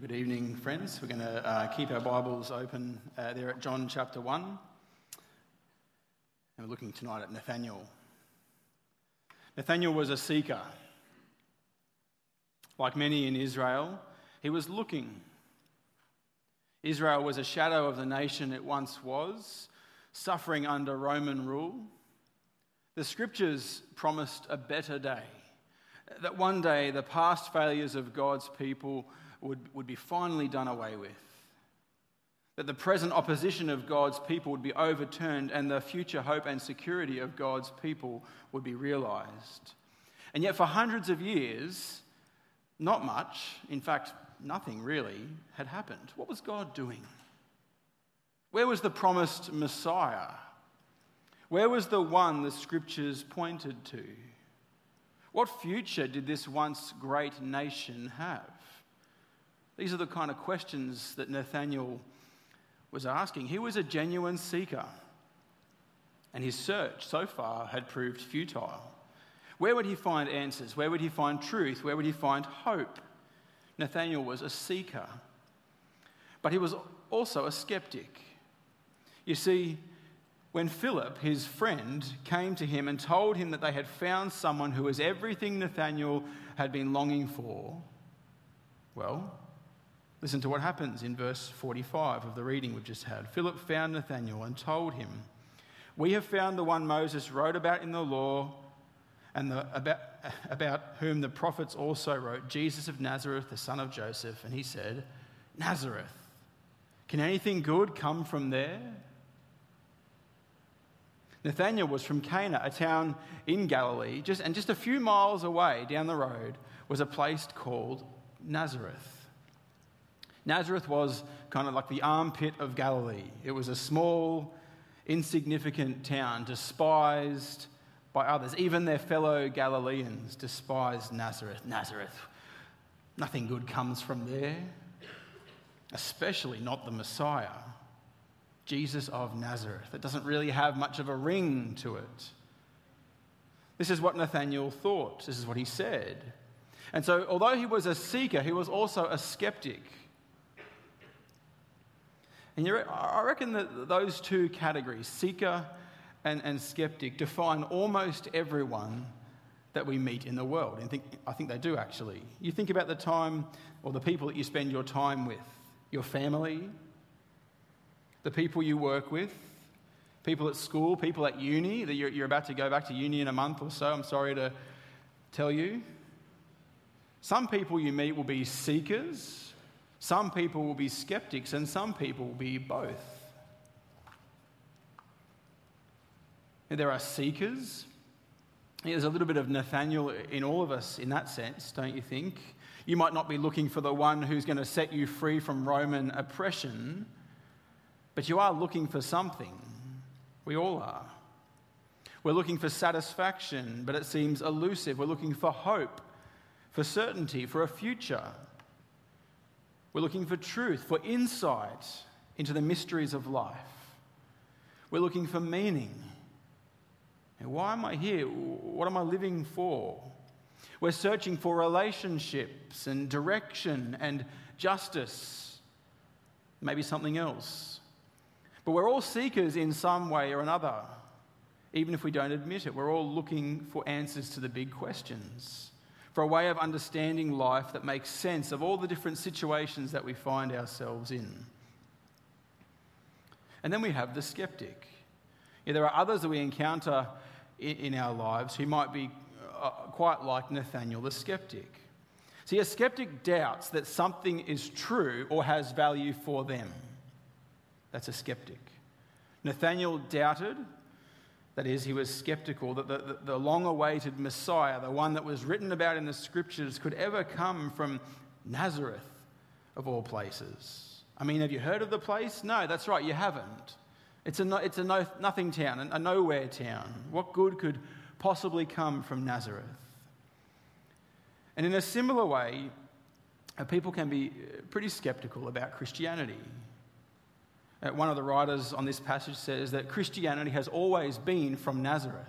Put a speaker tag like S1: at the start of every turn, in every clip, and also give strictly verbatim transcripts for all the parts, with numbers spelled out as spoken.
S1: Good evening, friends. We're going to uh, keep our Bibles open uh, there at John chapter one. And we're looking tonight at Nathanael. Nathanael was a seeker. Like many in Israel, he was looking. Israel was a shadow of the nation it once was, suffering under Roman rule. The scriptures promised a better day, that one day the past failures of God's people would, would be finally done away with, that the present opposition of God's people would be overturned and the future hope and security of God's people would be realised. And yet for hundreds of years, not much, in fact, nothing really had happened. What was God doing? Where was the promised Messiah? Where was the one the scriptures pointed to? What future did this once great nation have? These are the kind of questions that Nathanael was asking. He was a genuine seeker, and his search so far had proved futile. Where would he find answers? Where would he find truth? Where would he find hope? Nathanael was a seeker, but he was also a skeptic. You see, when Philip, his friend, came to him and told him that they had found someone who was everything Nathanael had been longing for, well, listen to what happens in verse forty-five of the reading we've just had. Philip found Nathanael and told him, "We have found the one Moses wrote about in the law and the, about, about whom the prophets also wrote, Jesus of Nazareth, the son of Joseph." And he said, "Nazareth, can anything good come from there?" Nathanael was from Cana, a town in Galilee, just, and just a few miles away down the road was a place called Nazareth. Nazareth was kind of like the armpit of Galilee. It was a small, insignificant town, despised by others. Even their fellow Galileans despised Nazareth. Nazareth, nothing good comes from there, especially not the Messiah, Jesus of Nazareth. It doesn't really have much of a ring to it. This is what Nathanael thought. This is what he said. And so, although he was a seeker, he was also a skeptic. And you, I reckon that those two categories, seeker and, and skeptic, define almost everyone that we meet in the world. And think, I think they do, actually. You think about the time or the people that you spend your time with, your family, the people you work with, people at school, people at uni, that you're, you're about to go back to uni in a month or so, I'm sorry to tell you. Some people you meet will be seekers, some people will be skeptics, and some people will be both. And there are seekers. There's a little bit of Nathanael in all of us in that sense, don't you think? You might not be looking for the one who's going to set you free from Roman oppression, but you are looking for something. We all are. We're looking for satisfaction, but it seems elusive. We're looking for hope, for certainty, for a future. We're looking for truth, for insight into the mysteries of life. We're looking for meaning. And why am I here? What am I living for? We're searching for relationships and direction and justice, maybe something else. But we're all seekers in some way or another, even if we don't admit it. We're all looking for answers to the big questions, for a way of understanding life that makes sense of all the different situations that we find ourselves in. And then we have the skeptic. Yeah, there are others that we encounter in, in our lives who might be uh, quite like Nathanael the skeptic. See, a skeptic doubts that something is true or has value for them. That's a skeptic. Nathanael doubted, that is, he was skeptical that the, the, the long-awaited Messiah, the one that was written about in the scriptures, could ever come from Nazareth, of all places. I mean, have you heard of the place? No, that's right, you haven't. It's a, no, it's a no, nothing town, a nowhere town. What good could possibly come from Nazareth? And in a similar way, people can be pretty skeptical about Christianity. One of the writers on this passage says that Christianity has always been from Nazareth.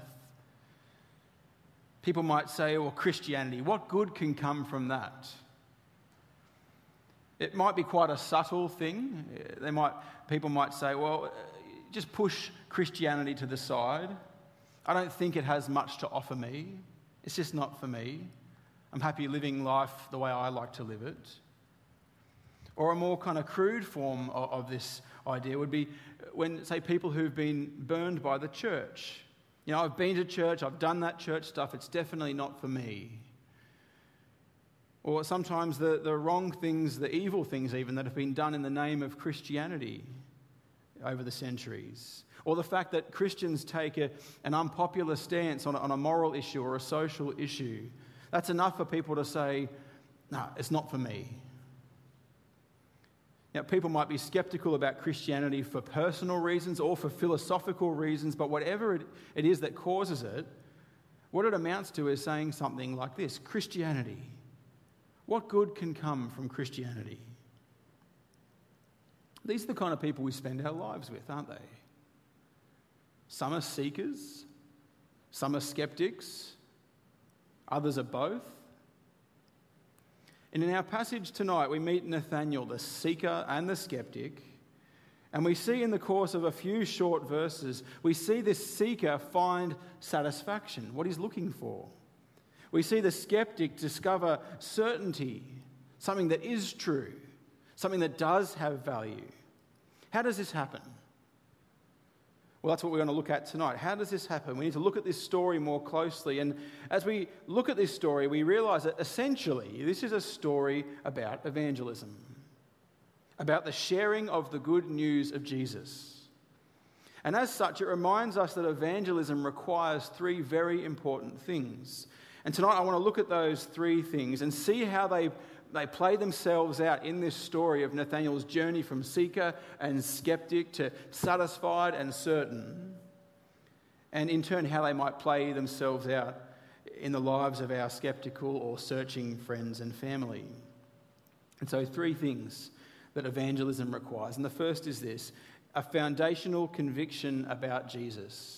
S1: People might say, well, Christianity, what good can come from that? It might be quite a subtle thing. They might, people might say, well, just push Christianity to the side. I don't think it has much to offer me. It's just not for me. I'm happy living life the way I like to live it. Or a more kind of crude form of, of this idea would be when, say, people who've been burned by the church. You know, I've been to church, I've done that church stuff, it's definitely not for me. Or sometimes the, the wrong things, the evil things even, that have been done in the name of Christianity over the centuries. Or the fact that Christians take a, an unpopular stance on a, on a moral issue or a social issue. That's enough for people to say, no, it's not for me. Now, people might be skeptical about Christianity for personal reasons or for philosophical reasons, but whatever it, it is that causes it, what it amounts to is saying something like this: Christianity. What good can come from Christianity? These are the kind of people we spend our lives with, aren't they? Some are seekers, some are skeptics, others are both. And in our passage tonight, we meet Nathanael, the seeker and the skeptic, and we see in the course of a few short verses, we see this seeker find satisfaction, what he's looking for. We see the skeptic discover certainty, something that is true, something that does have value. How does this happen? Well, that's what we're going to look at tonight. How does this happen? We need to look at this story more closely. And as we look at this story, we realize that essentially this is a story about evangelism, about the sharing of the good news of Jesus. And as such, it reminds us that evangelism requires three very important things. And tonight I want to look at those three things and see how they They play themselves out in this story of Nathanael's journey from seeker and skeptic to satisfied and certain, and in turn how they might play themselves out in the lives of our skeptical or searching friends and family. And so three things that evangelism requires. And the first is this: a foundational conviction about Jesus.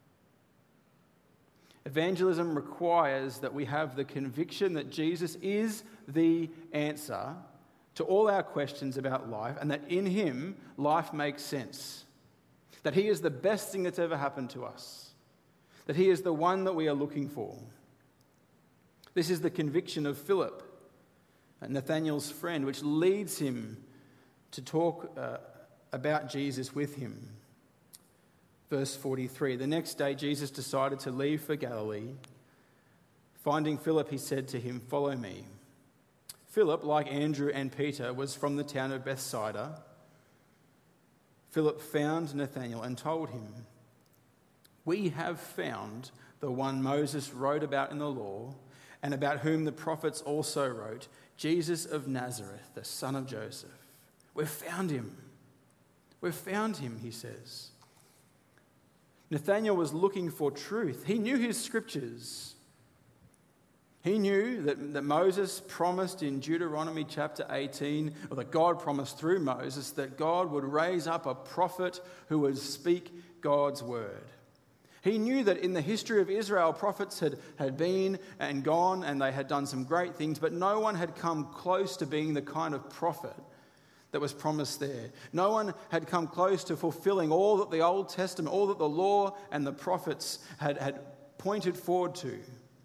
S1: Evangelism requires that we have the conviction that Jesus is the answer to all our questions about life, and that in him life makes sense. That he is the best thing that's ever happened to us. That he is the one that we are looking for. This is the conviction of Philip, Nathanael's friend, which leads him to talk uh, about Jesus with him. Verse forty-three, the next day Jesus decided to leave for Galilee. Finding Philip, he said to him, "Follow me." Philip, like Andrew and Peter, was from the town of Bethsaida. Philip found Nathanael and told him, "We have found the one Moses wrote about in the law, and about whom the prophets also wrote, Jesus of Nazareth, the son of Joseph. We've found him. We've found him," he says. Nathanael was looking for truth. He knew his scriptures. He knew that, that Moses promised in Deuteronomy chapter eighteen, or that God promised through Moses, that God would raise up a prophet who would speak God's word. He knew that in the history of Israel, prophets had, had been and gone, and they had done some great things, but no one had come close to being the kind of prophet that was promised there. No one had come close to fulfilling all that the Old Testament, all that the law and the prophets had, had pointed forward to.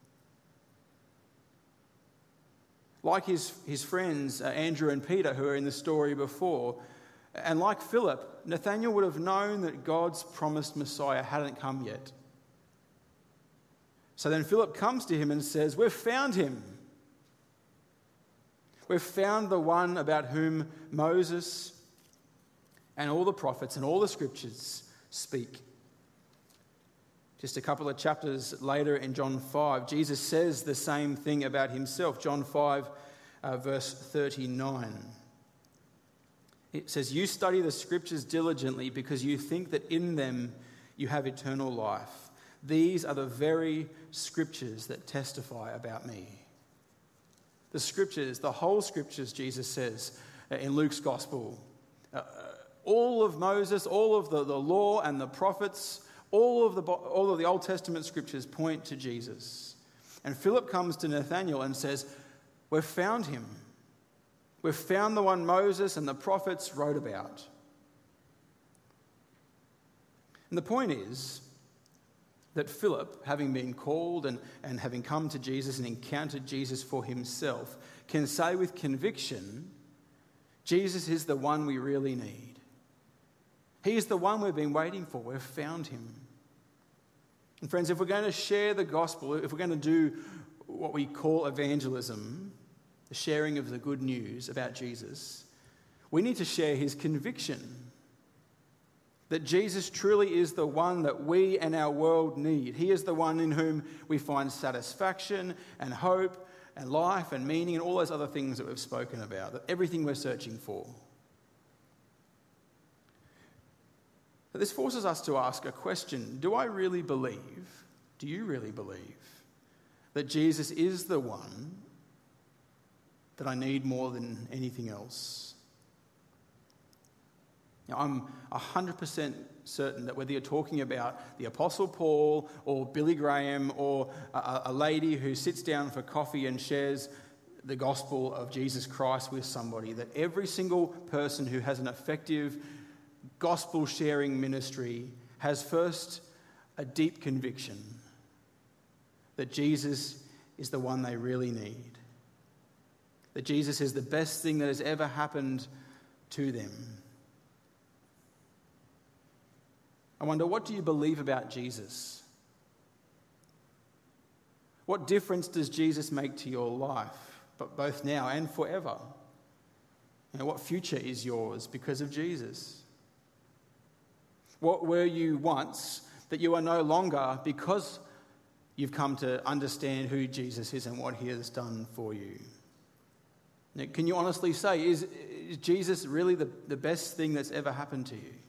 S1: Like his, his friends, uh, Andrew and Peter, who are in the story before, and like Philip, Nathanael would have known that God's promised Messiah hadn't come yet. So then Philip comes to him and says, "We've found him. We've found the one about whom Moses and all the prophets and all the scriptures speak." Just a couple of chapters later in John five, Jesus says the same thing about himself. John five, uh, verse thirty-nine. It says, "You study the scriptures diligently because you think that in them you have eternal life. These are the very scriptures that testify about me." The scriptures, the whole scriptures, Jesus says in Luke's gospel. Uh, all of Moses, all of the, the law and the prophets, all of the, all of the Old Testament scriptures point to Jesus. And Philip comes to Nathanael and says, "We've found him. We've found the one Moses and the prophets wrote about. And the point is that Philip, having been called and, and having come to Jesus and encountered Jesus for himself, can say with conviction, Jesus is the one we really need. He is the one we've been waiting for. We've found him. And friends, if we're going to share the gospel, if we're going to do what we call evangelism, the sharing of the good news about Jesus, we need to share his conviction that Jesus truly is the one that we and our world need. He is the one in whom we find satisfaction and hope and life and meaning and all those other things that we've spoken about, that everything we're searching for. But this forces us to ask a question. Do I really believe, do you really believe, that Jesus is the one that I need more than anything else? Now, I'm one hundred percent certain that whether you're talking about the Apostle Paul or Billy Graham or a, a lady who sits down for coffee and shares the gospel of Jesus Christ with somebody, that every single person who has an effective gospel-sharing ministry has first a deep conviction that Jesus is the one they really need. That Jesus is the best thing that has ever happened to them. I wonder, what do you believe about Jesus? What difference does Jesus make to your life, but both now and forever? You know, what future is yours because of Jesus? What were you once that you are no longer because you've come to understand who Jesus is and what he has done for you? Now, can you honestly say, is, is Jesus really the, the best thing that's ever happened to you?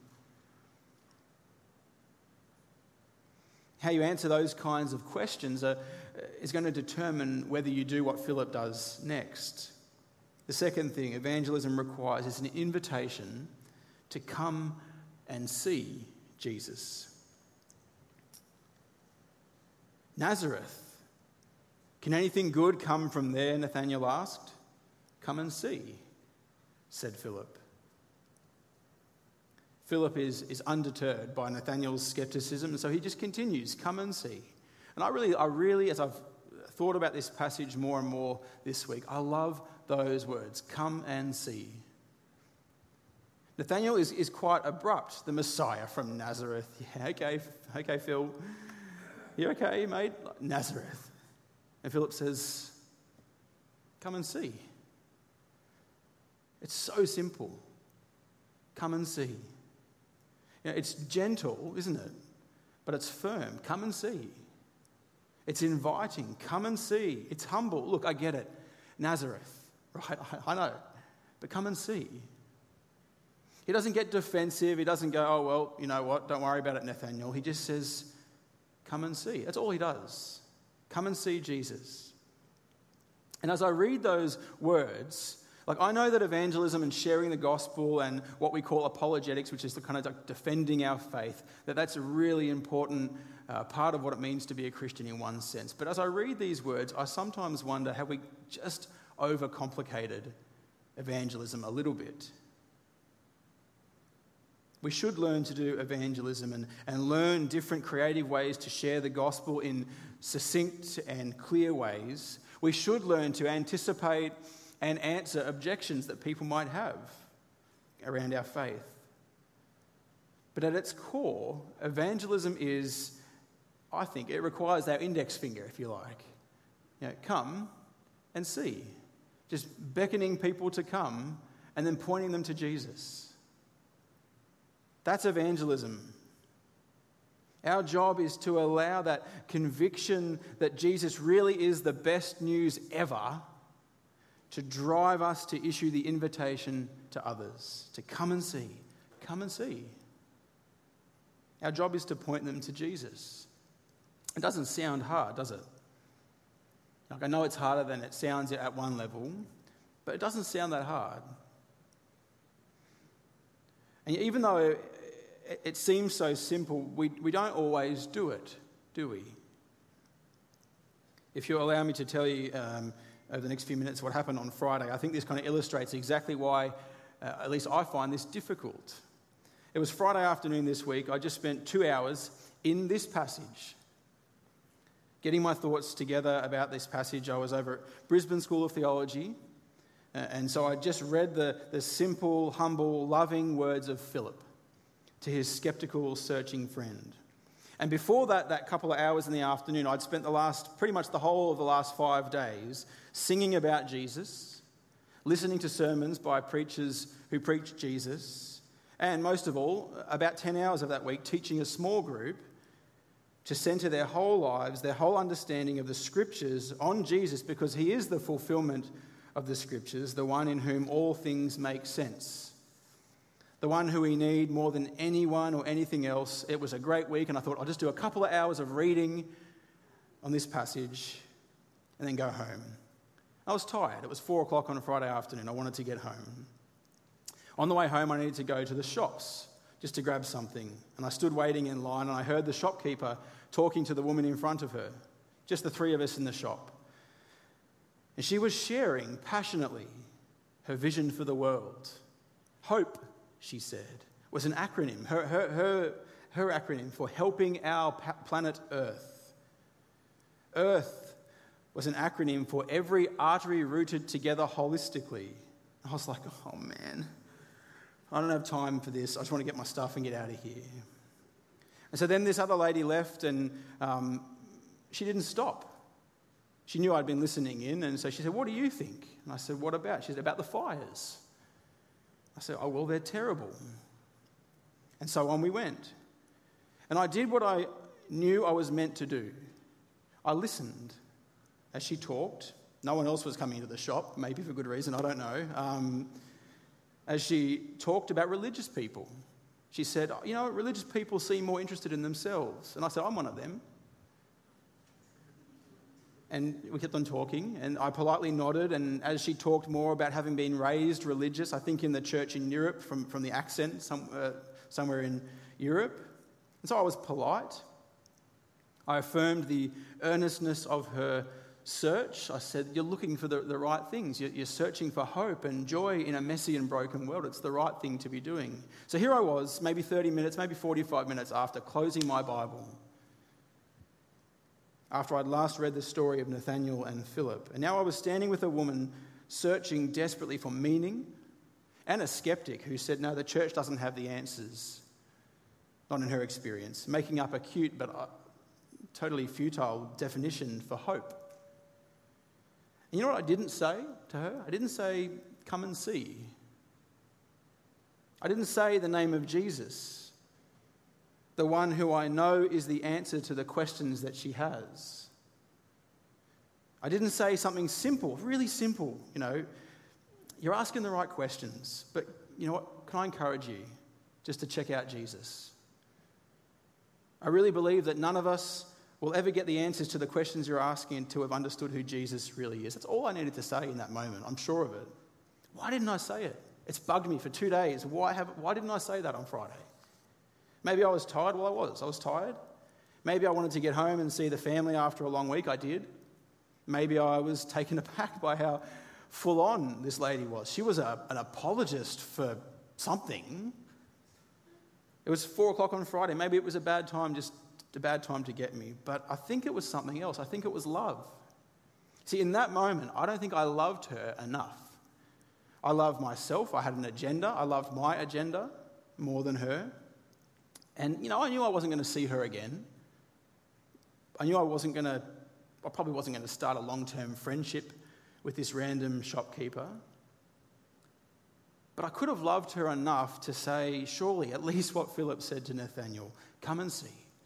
S1: How you answer those kinds of questions are, is going to determine whether you do what Philip does next. The second thing evangelism requires is an invitation to come and see Jesus. Nazareth. Can anything good come from there? Nathanael asked. Come and see, said Philip. Philip is, is undeterred by Nathanael's skepticism, and so he just continues, come and see. And I really, I really, as I've thought about this passage more and more this week, I love those words, come and see. Nathanael is, is quite abrupt, the Messiah from Nazareth. Yeah, okay, okay, Phil. You okay, mate? Nazareth. And Philip says, come and see. It's so simple. Come and see. You know, it's gentle, isn't it? But it's firm. Come and see. It's inviting. Come and see. It's humble. Look, I get it. Nazareth, right? I, I know. But come and see. He doesn't get defensive. He doesn't go, oh, well, you know what? Don't worry about it, Nathanael. He just says, come and see. That's all he does. Come and see Jesus. And as I read those words, like, I know that evangelism and sharing the gospel and what we call apologetics, which is the kind of like defending our faith, that that's a really important uh, part of what it means to be a Christian in one sense. But as I read these words, I sometimes wonder, have we just overcomplicated evangelism a little bit? We should learn to do evangelism and, and learn different creative ways to share the gospel in succinct and clear ways. We should learn to anticipate and answer objections that people might have around our faith. But at its core, evangelism is, I think, it requires our index finger, if you like. You know, come and see. Just beckoning people to come and then pointing them to Jesus. That's evangelism. Our job is to allow that conviction that Jesus really is the best news ever to drive us to issue the invitation to others, to come and see, come and see. Our job is to point them to Jesus. It doesn't sound hard, does it? Like, I know it's harder than it sounds at one level, but it doesn't sound that hard. And even though it, it seems so simple, we, we don't always do it, do we? If you allow me to tell you, um, over the next few minutes what happened on Friday. I think this kind of illustrates exactly why, uh, at least I find this difficult. It was Friday afternoon this week. I just spent two hours in this passage, getting my thoughts together about this passage. I was over at Brisbane School of Theology, uh, and so I just read the, the simple, humble, loving words of Philip to his skeptical, searching friend. And before that, that couple of hours in the afternoon, I'd spent the last, pretty much the whole of the last five days singing about Jesus, listening to sermons by preachers who preach Jesus, and most of all, about ten hours of that week, teaching a small group to centre their whole lives, their whole understanding of the Scriptures on Jesus, because he is the fulfilment of the Scriptures, the one in whom all things make sense. The one who we need more than anyone or anything else. It was a great week, and I thought I'll just do a couple of hours of reading on this passage and then go home. I was tired. It was four o'clock on a Friday afternoon. I wanted to get home. On the way home, I needed to go to the shops just to grab something. And I stood waiting in line, and I heard the shopkeeper talking to the woman in front of her, just the three of us in the shop. And she was sharing passionately her vision for the world. Hope, she said, was an acronym, her, her, her, her acronym for helping our pa- planet Earth. Earth was an acronym for every artery rooted together holistically. I was like, oh man, I don't have time for this. I just want to get my stuff and get out of here. And so then this other lady left, and um, she didn't stop. She knew I'd been listening in, and so she said, what do you think? And I said, what about? She said, about the fires. I said, oh, well, they're terrible. And so on we went. And I did what I knew I was meant to do. I listened as she talked. No one else was coming into the shop, maybe for good reason, I don't know. Um, as she talked about religious people. She said, you know, religious people seem more interested in themselves. And I said, I'm one of them. And we kept on talking, and I politely nodded, and as she talked more about having been raised religious, I think in the church in Europe, from, from the accent, some, uh, somewhere in Europe. And so I was polite. I affirmed the earnestness of her search. I said, you're looking for the, the right things. You're, you're searching for hope and joy in a messy and broken world. It's the right thing to be doing. So here I was, maybe thirty minutes, maybe forty-five minutes after closing my Bible, after I'd last read the story of Nathanael and Philip. And now I was standing with a woman searching desperately for meaning, and a skeptic who said, no, the church doesn't have the answers, not in her experience, making up a cute but uh, totally futile definition for hope. And you know what I didn't say to her? I didn't say, come and see. I didn't say the name of Jesus, the one who I know is the answer to the questions that she has. I didn't say something simple, really simple, you know. You're asking the right questions, but you know what? Can I encourage you just to check out Jesus? I really believe that none of us will ever get the answers to the questions you're asking until we've understood who Jesus really is. That's all I needed to say in that moment. I'm sure of it. Why didn't I say it? It's bugged me for two days. Why have? Why didn't I say that on Friday? Maybe I was tired. Well, I was. I was tired. Maybe I wanted to get home and see the family after a long week. I did. Maybe I was taken aback by how full on this lady was. She was a, an apologist for something. It was four o'clock on Friday. Maybe it was a bad time, just a bad time to get me. But I think it was something else. I think it was love. See, in that moment, I don't think I loved her enough. I loved myself. I had an agenda. I loved my agenda more than her. And, you know, I knew I wasn't going to see her again. I knew I wasn't going to, I probably wasn't going to start a long-term friendship with this random shopkeeper. But I could have loved her enough to say, surely, at least what Philip said to Nathanael, come and see.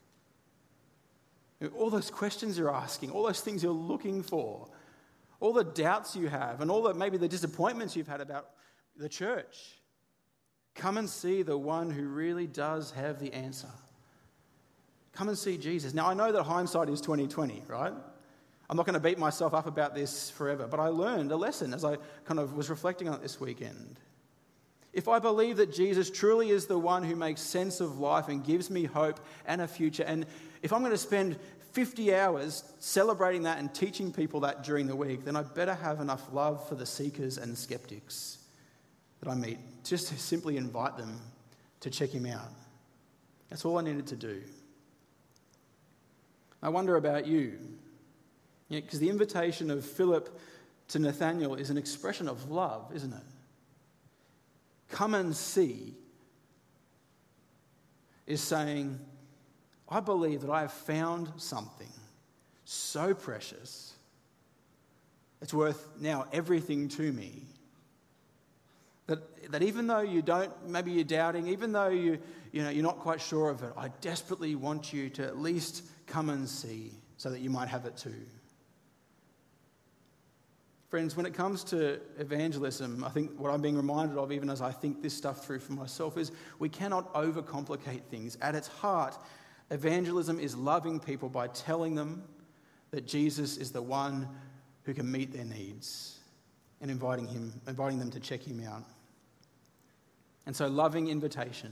S1: All those questions you're asking, all those things you're looking for, all the doubts you have, and all the maybe the disappointments you've had about the church, come and see the one who really does have the answer. Come and see Jesus. Now, I know that hindsight is twenty twenty, right? I'm not going to beat myself up about this forever, but I learned a lesson as I kind of was reflecting on it this weekend. If I believe that Jesus truly is the one who makes sense of life and gives me hope and a future, and if I'm going to spend fifty hours celebrating that and teaching people that during the week, then I better have enough love for the seekers and skeptics that I meet, just to simply invite them to check him out. That's all I needed to do. I wonder about you, because the invitation of Philip to Nathanael is an expression of love, isn't it? Come and see is saying, I believe that I have found something so precious, it's worth now everything to me. That, that even though you don't, maybe you're doubting, even though you, you know, you're not quite sure of it, I desperately want you to at least come and see so that you might have it too. Friends, when it comes to evangelism, I think what I'm being reminded of, even as I think this stuff through for myself, is we cannot overcomplicate things. At its heart, evangelism is loving people by telling them that Jesus is the one who can meet their needs and inviting him, inviting them to check him out. And so loving invitation,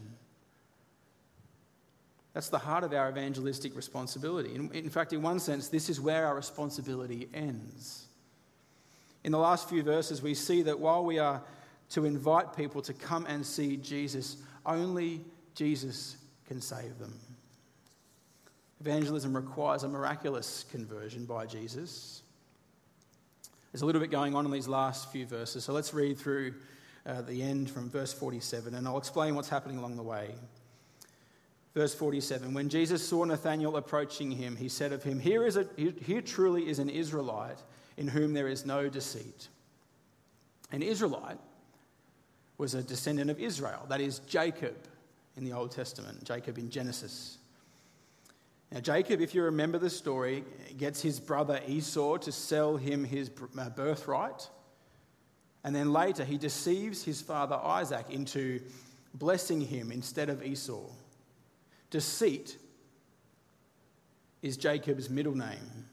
S1: that's the heart of our evangelistic responsibility. In, in fact, in one sense, this is where our responsibility ends. In the last few verses, we see that while we are to invite people to come and see Jesus, only Jesus can save them. Evangelism requires a miraculous conversion by Jesus. There's a little bit going on in these last few verses, so let's read through uh, the end from verse forty-seven, and I'll explain what's happening along the way. Verse forty-seven, when Jesus saw Nathanael approaching him, he said of him, Here is a, here truly is an Israelite in whom there is no deceit. An Israelite was a descendant of Israel, that is Jacob in the Old Testament, Jacob in Genesis. Now Jacob, if you remember the story, gets his brother Esau to sell him his birthright, and then later he deceives his father Isaac into blessing him instead of Esau. Deceit is Jacob's middle name.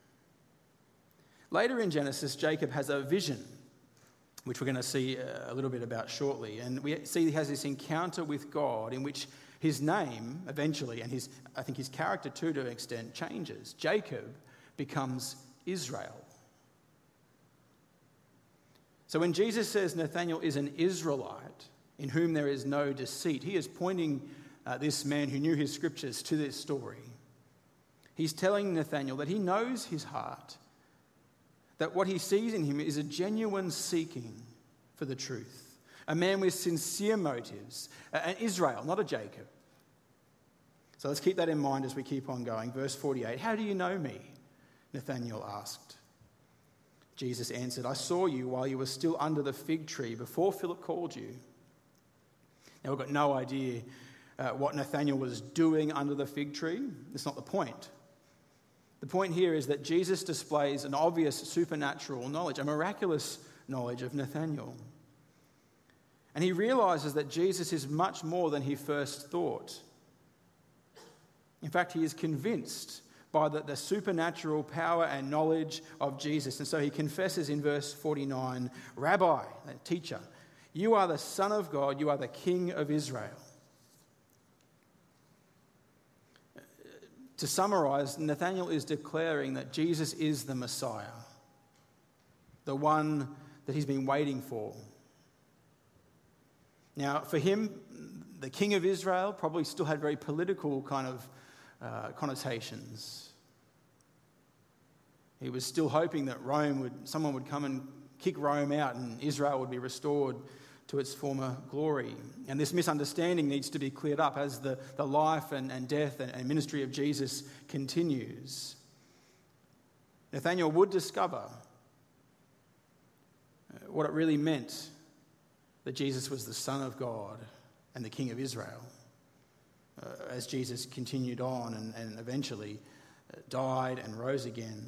S1: Later in Genesis, Jacob has a vision, which we're going to see a little bit about shortly. And we see he has this encounter with God in which his name eventually, and his I think his character too to an extent, changes. Jacob becomes Israel. So when Jesus says Nathanael is an Israelite in whom there is no deceit, he is pointing uh, this man who knew his scriptures to this story. He's telling Nathanael that he knows his heart, that what he sees in him is a genuine seeking for the truth, a man with sincere motives, an Israel, not a Jacob. So let's keep that in mind as we keep on going. Verse forty-eight, how do you know me? Nathanael asked. Jesus answered, I saw you while you were still under the fig tree before Philip called you. Now we've got no idea uh, what Nathanael was doing under the fig tree. That's not the point. The point here is that Jesus displays an obvious supernatural knowledge, a miraculous knowledge of Nathanael. And he realizes that Jesus is much more than he first thought. In fact, he is convinced by the, the supernatural power and knowledge of Jesus. And so he confesses in verse forty-nine, Rabbi, teacher, you are the Son of God, you are the King of Israel. To summarize, Nathanael is declaring that Jesus is the Messiah, the one that he's been waiting for. Now, for him, the King of Israel probably still had very political kind of uh, connotations. He was still hoping that Rome would, someone would come and kick Rome out and Israel would be restored to its former glory. And this misunderstanding needs to be cleared up as the, the life and, and death and, and ministry of Jesus continues. Nathanael would discover what it really meant that Jesus was the Son of God and the King of Israel, uh, as Jesus continued on and, and eventually died and rose again.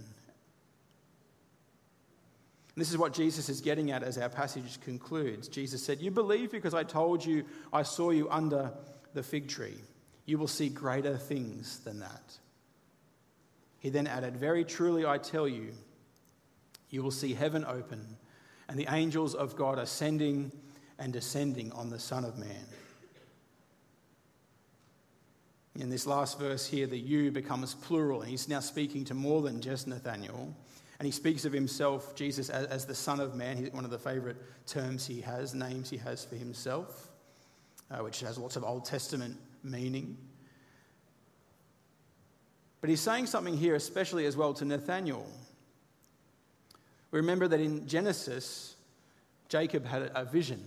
S1: And this is what Jesus is getting at as our passage concludes. Jesus said, you believe because I told you I saw you under the fig tree. You will see greater things than that. He then added, very truly I tell you, you will see heaven open and the angels of God ascending and descending on the Son of Man. In this last verse here, the you becomes plural, and he's now speaking to more than just Nathanael. And he speaks of himself, Jesus, as, as the Son of Man. He's one of the favourite terms he has, names he has for himself, uh, which has lots of Old Testament meaning. But he's saying something here, especially as well to Nathanael. We remember that in Genesis, Jacob had a vision,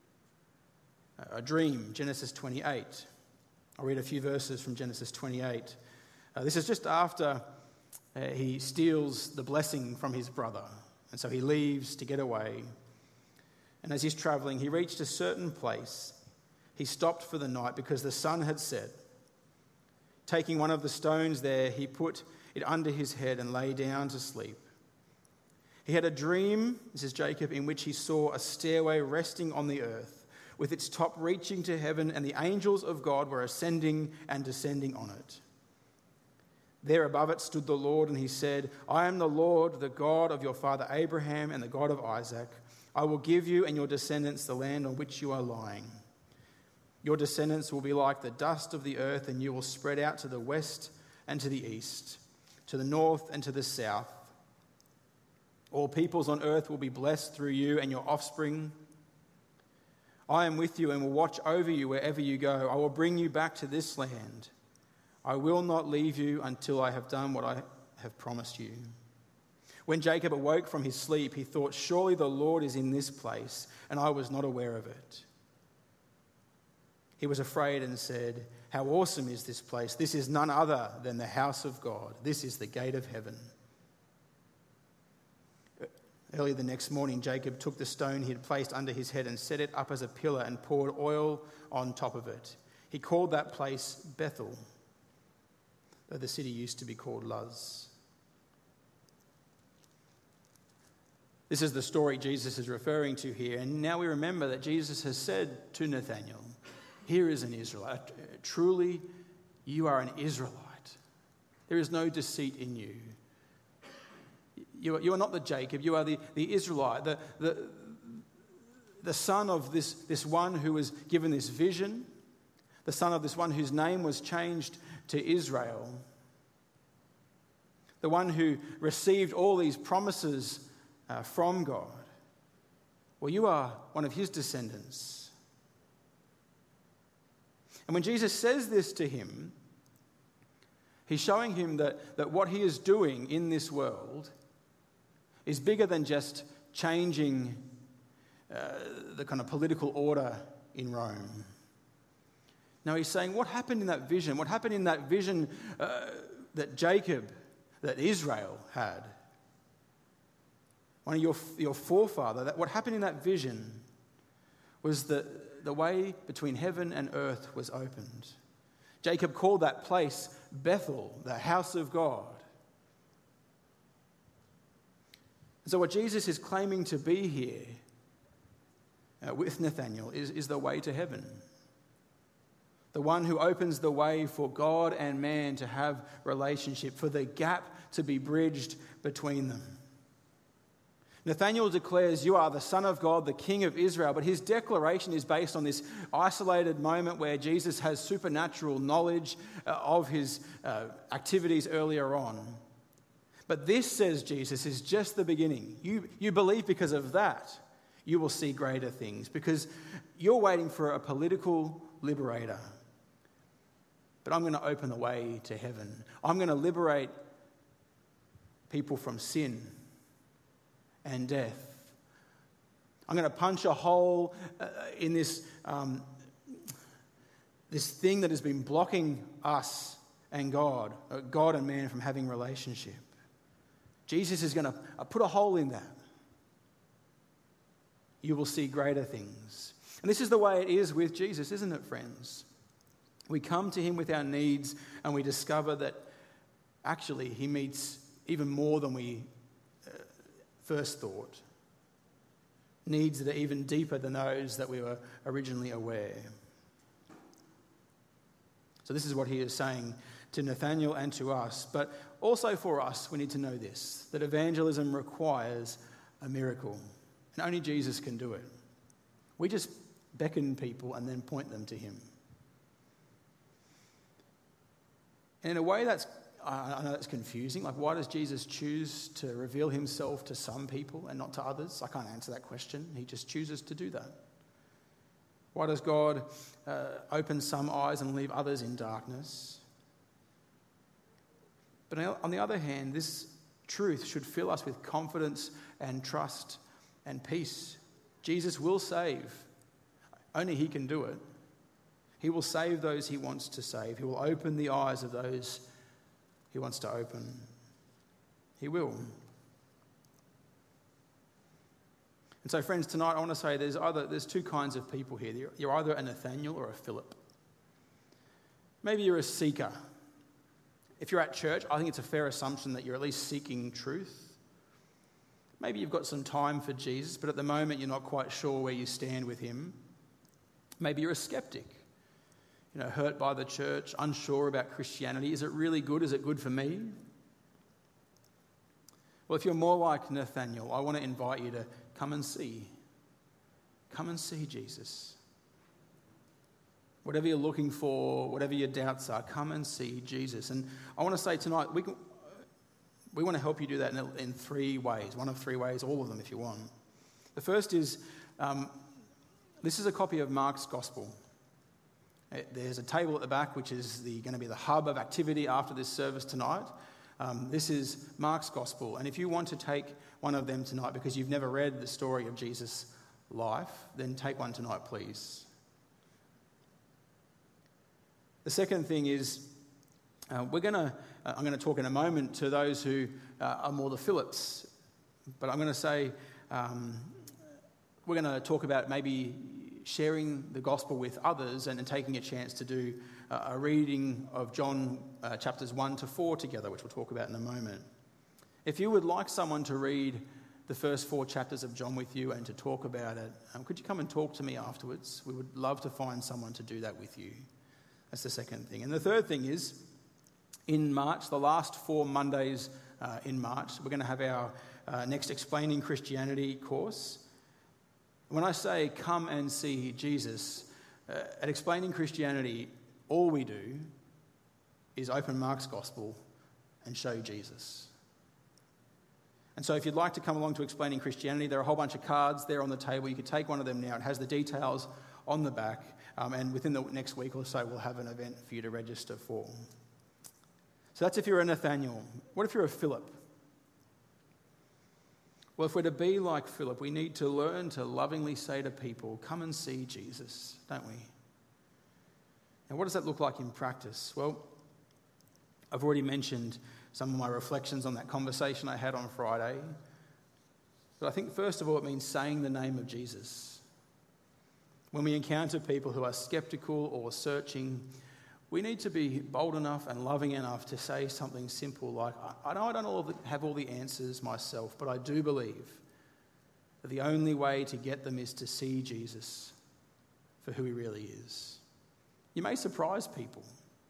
S1: a dream, Genesis twenty-eight. I'll read a few verses from Genesis twenty-eight. Uh, this is just after uh, he steals the blessing from his brother. And so he leaves to get away. And as he's travelling, he reached a certain place. He stopped for the night because the sun had set. Taking one of the stones there, he put it under his head and lay down to sleep. He had a dream, this is Jacob, in which he saw a stairway resting on the earth, with its top reaching to heaven, and the angels of God were ascending and descending on it. There above it stood the Lord, and he said, I am the Lord, the God of your father Abraham and the God of Isaac. I will give you and your descendants the land on which you are lying. Your descendants will be like the dust of the earth, and you will spread out to the west and to the east, to the north and to the south. All peoples on earth will be blessed through you and your offspring. I am with you and will watch over you wherever you go. I will bring you back to this land. I will not leave you until I have done what I have promised you. When Jacob awoke from his sleep, he thought, surely the Lord is in this place, and I was not aware of it. He was afraid and said, how awesome is this place? This is none other than the house of God. This is the gate of heaven. Early the next morning, Jacob took the stone he had placed under his head and set it up as a pillar and poured oil on top of it. He called that place Bethel, though the city used to be called Luz. This is the story Jesus is referring to here. And now we remember that Jesus has said to Nathanael, here is an Israelite. Truly, you are an Israelite. There is no deceit in you. You are, you are not the Jacob, you are the, the Israelite, the, the, the son of this, this one who was given this vision, the son of this one whose name was changed to Israel, the one who received all these promises uh, from God. Well, you are one of his descendants. And when Jesus says this to him, he's showing him that, that what he is doing in this world is bigger than just changing uh, the kind of political order in Rome. Now he's saying what happened in that vision, what happened in that vision uh, that Jacob, that Israel had, one of your, your forefather, that what happened in that vision was that the way between heaven and earth was opened. Jacob called that place Bethel, the house of God. So what Jesus is claiming to be here uh, with Nathanael is, is the way to heaven. The one who opens the way for God and man to have relationship, for the gap to be bridged between them. Nathanael declares, you are the Son of God, the King of Israel, but his declaration is based on this isolated moment where Jesus has supernatural knowledge uh, of his uh, activities earlier on. But this, says Jesus, is just the beginning. You, you believe because of that, you will see greater things, because you're waiting for a political liberator. But I'm going to open the way to heaven. I'm going to liberate people from sin and death. I'm going to punch a hole uh, in this, um, this thing that has been blocking us and God, uh, God and man from having relationship. Jesus is going to put a hole in that. You will see greater things. And this is the way it is with Jesus, isn't it, friends? We come to him with our needs and we discover that actually he meets even more than we uh, first thought. Needs that are even deeper than those that we were originally aware. So this is what he is saying to Nathanael and to us. But also for us, we need to know this, that evangelism requires a miracle. And only Jesus can do it. We just beckon people and then point them to him. And in a way that's, I know that's confusing. Like, why does Jesus choose to reveal himself to some people and not to others? I can't answer that question. He just chooses to do that. Why does God uh, open some eyes and leave others in darkness? But on the other hand, this truth should fill us with confidence and trust and peace. Jesus will save. Only he can do it. He will save those he wants to save. He will open the eyes of those he wants to open. He will. And so, friends, tonight I want to say there's either there's two kinds of people here. You're either a Nathaniel or a Philip. Maybe you're a seeker. If you're at church, I think it's a fair assumption that you're at least seeking truth. Maybe you've got some time for Jesus, but at the moment you're not quite sure where you stand with him. Maybe you're a skeptic, you know, hurt by the church, unsure about Christianity. Is it really good? Is it good for me? Well, if you're more like Nathaniel, I want to invite you to come and see. Come and see Jesus. Whatever you're looking for, whatever your doubts are, come and see Jesus. And I want to say tonight, we can, we want to help you do that in, in three ways. One of three ways, all of them if you want. The first is, um, this is a copy of Mark's Gospel. There's a table at the back, which is the, going to be the hub of activity after this service tonight. Um, this is Mark's Gospel. And if you want to take one of them tonight because you've never read the story of Jesus' life, then take one tonight, please. The second thing is, uh, we're going to, uh, I'm going to talk in a moment to those who uh, are more the Philips, but I'm going to say, um, we're going to talk about maybe sharing the gospel with others and, and taking a chance to do uh, a reading of John uh, chapters one to four together, which we'll talk about in a moment. If you would like someone to read the first four chapters of John with you and to talk about it, um, could you come and talk to me afterwards? We would love to find someone to do that with you. That's the second thing. And the third thing is, in March, the last four Mondays uh, in March, we're going to have our uh, next Explaining Christianity course. When I say come and see Jesus, uh, at Explaining Christianity, all we do is open Mark's Gospel and show Jesus. And so if you'd like to come along to Explaining Christianity, there are a whole bunch of cards there on the table. You could take one of them now. It has the details on the back. Um, and within the next week or so, we'll have an event for you to register for. So that's if you're a Nathaniel. What if you're a Philip? Well, if we're to be like Philip, we need to learn to lovingly say to people, come and see Jesus, don't we? And what does that look like in practice? Well, I've already mentioned some of my reflections on that conversation I had on Friday. But I think first of all, it means saying the name of Jesus. When we encounter people who are skeptical or searching, we need to be bold enough and loving enough to say something simple like, I know I don't all the, have all the answers myself, but I do believe that the only way to get them is to see Jesus for who he really is. You may surprise people,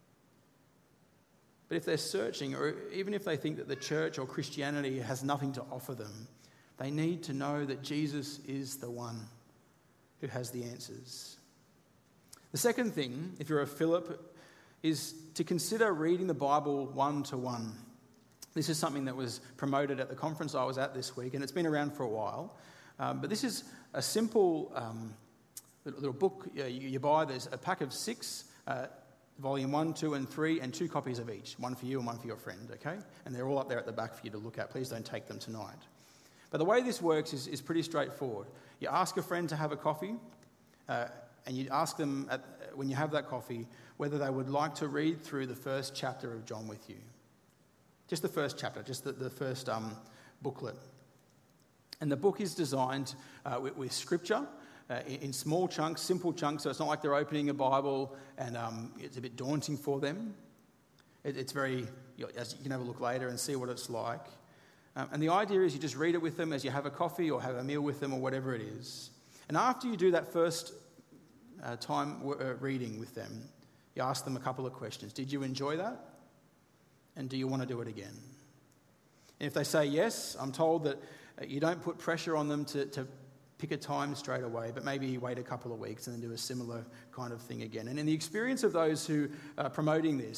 S1: but if they're searching, or even if they think that the church or Christianity has nothing to offer them, they need to know that Jesus is the one who has the answers. The second thing, if you're a Philip, is to consider reading the Bible one-to-one. This is something that was promoted at the conference I was at this week, and it's been around for a while. Um, but this is a simple um, little, little book you, you buy. There's a pack of six, uh, volume one, two, and three, and two copies of each, one for you and one for your friend, okay? And they're all up there at the back for you to look at. Please don't take them tonight. But the way this works is, is pretty straightforward. You ask a friend to have a coffee, uh, and you ask them, at, when you have that coffee, whether they would like to read through the first chapter of John with you. Just the first chapter, just the, the first um, booklet. And the book is designed uh, with, with scripture uh, in, in small chunks, simple chunks, so it's not like they're opening a Bible and um, it's a bit daunting for them. It, it's very, you know, as you can have a look later and see what it's like. Um, and the idea is you just read it with them as you have a coffee or have a meal with them or whatever it is. And after you do that first uh, time uh, reading with them, you ask them a couple of questions. Did you enjoy that? And do you want to do it again? And if they say yes, I'm told that you don't put pressure on them to, to pick a time straight away, but maybe you wait a couple of weeks and then do a similar kind of thing again. And in the experience of those who are promoting this,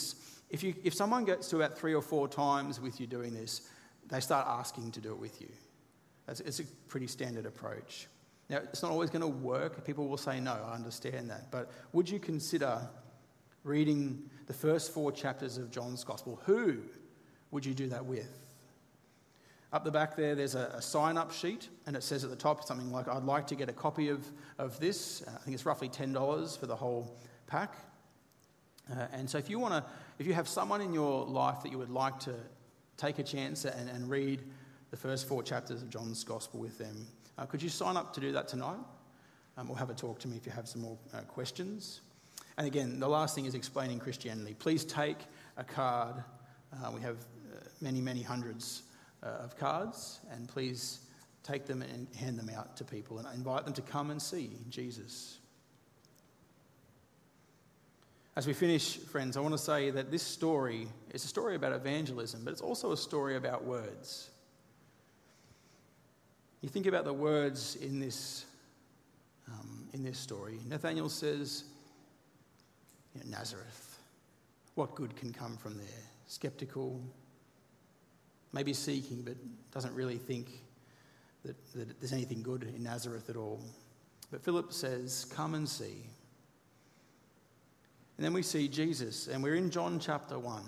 S1: if you if someone gets to about three or four times with you doing this, they start asking to do it with you. That's, it's a pretty standard approach. Now, it's not always going to work. People will say no, I understand that. But would you consider reading the first four chapters of John's Gospel? Who would you do that with? Up the back there, there's a, a sign-up sheet, and it says at the top something like, I'd like to get a copy of, of this. I think it's roughly ten dollars for the whole pack. Uh, and so if you want to, if you have someone in your life that you would like to take a chance and, and read the first four chapters of John's Gospel with them, uh, could you sign up to do that tonight? Um, or have a talk to me if you have some more uh, questions. And again, the last thing is explaining Christianity. Please take a card. Uh, we have uh, many, many hundreds uh, of cards, and please take them and hand them out to people and invite them to come and see Jesus. As we finish, friends, I want to say that this story is a story about evangelism, but it's also a story about words. You think about the words in this um, in this story. Nathanael says, you know, Nazareth, what good can come from there? Skeptical, maybe seeking, but doesn't really think that, that there's anything good in Nazareth at all. But Philip says, come and see. And then we see Jesus, and we're in John chapter one.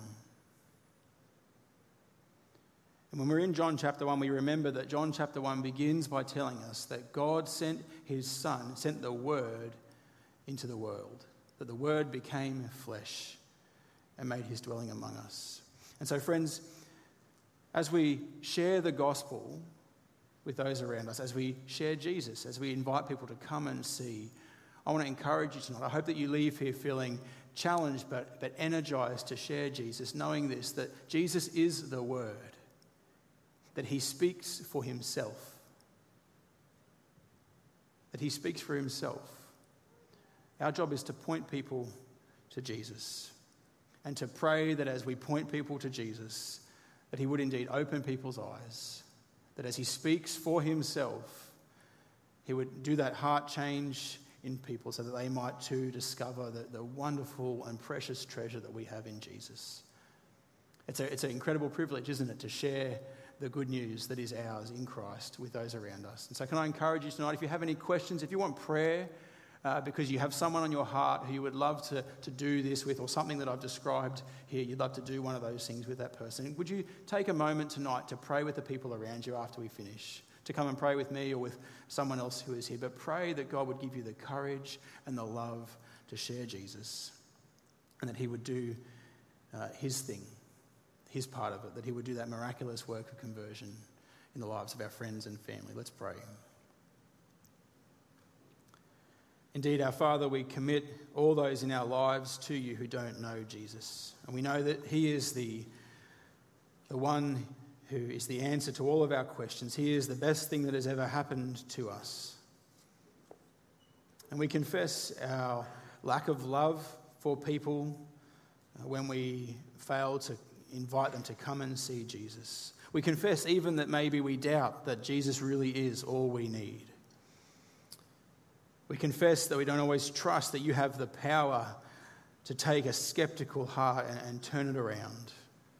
S1: And when we're in John chapter one, we remember that John chapter one begins by telling us that God sent his Son, sent the Word into the world, that the Word became flesh and made his dwelling among us. And so, friends, as we share the gospel with those around us, as we share Jesus, as we invite people to come and see, I want to encourage you tonight. I hope that you leave here feeling challenged but, but energized to share Jesus, knowing this, that Jesus is the Word, that he speaks for himself, that he speaks for himself. Our job is to point people to Jesus and to pray that as we point people to Jesus, that he would indeed open people's eyes, that as he speaks for himself, he would do that heart change in people so that they might too discover the, the wonderful and precious treasure that we have in Jesus. It's a, it's an incredible privilege, isn't it, to share the good news that is ours in Christ with those around us. And so can I encourage you tonight, if you have any questions, if you want prayer, uh, because you have someone on your heart who you would love to, to do this with, or something that I've described here, you'd love to do one of those things with that person, would you take a moment tonight to pray with the people around you after we finish? To come and pray with me or with someone else who is here. But pray that God would give you the courage and the love to share Jesus, and that he would do uh, his thing, his part of it, that he would do that miraculous work of conversion in the lives of our friends and family. Let's pray. Indeed, our Father, we commit all those in our lives to you who don't know Jesus. And we know that he is the, the one who is the answer to all of our questions. He is the best thing that has ever happened to us. And we confess our lack of love for people uh, when we fail to invite them to come and see Jesus. We confess even that maybe we doubt that Jesus really is all we need. We confess that we don't always trust that you have the power to take a skeptical heart and, and turn it around.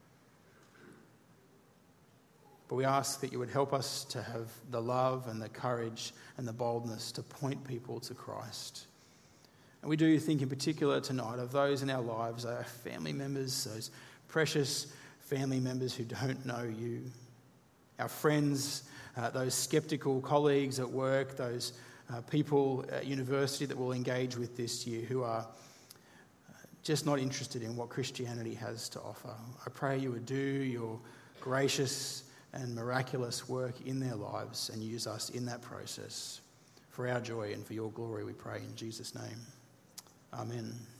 S1: But we ask that you would help us to have the love and the courage and the boldness to point people to Christ. And we do think in particular tonight of those in our lives, our family members, those precious family members who don't know you, our friends, uh, those skeptical colleagues at work, those uh, people at university that we'll engage with this year who are just not interested in what Christianity has to offer. I pray you would do your gracious and miraculous work in their lives and use us in that process for our joy and for your glory, we pray in Jesus' name. Amen.